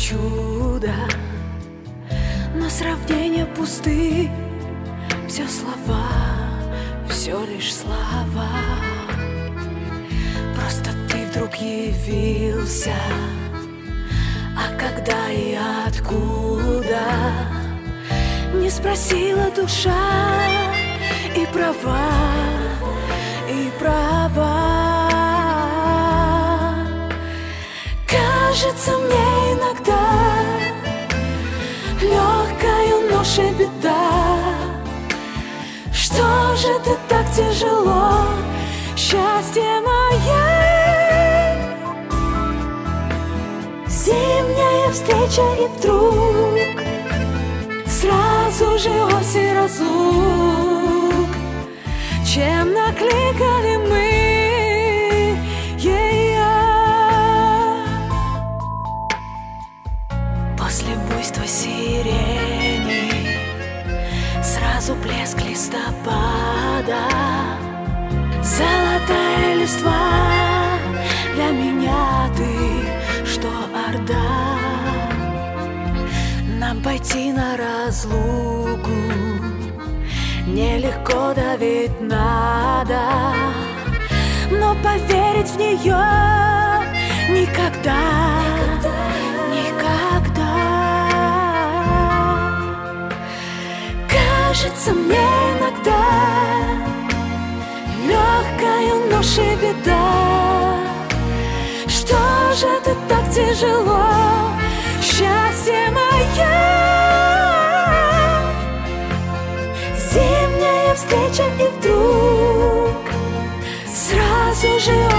чудо, но сравнения пусты. Все слова, все лишь слова. Просто ты вдруг явился, а когда и откуда не спросила душа. И права, и права. Кажется мне иногда легкою ношей беда. Что же ты так тяжело, счастье мое? Зимняя встреча и вдруг сразу же осень разлук. Чем накликали мы ее? После буйства сирени сразу блеск листопада. Золотая листва, для меня ты, что орда. Нам пойти на разлуку нелегко, да ведь надо. Но поверить в нее никогда, никогда. Кажется мне иногда легкою ношей беда. Что же ты так тяжело, счастье мое? Зимняя встреча и вдруг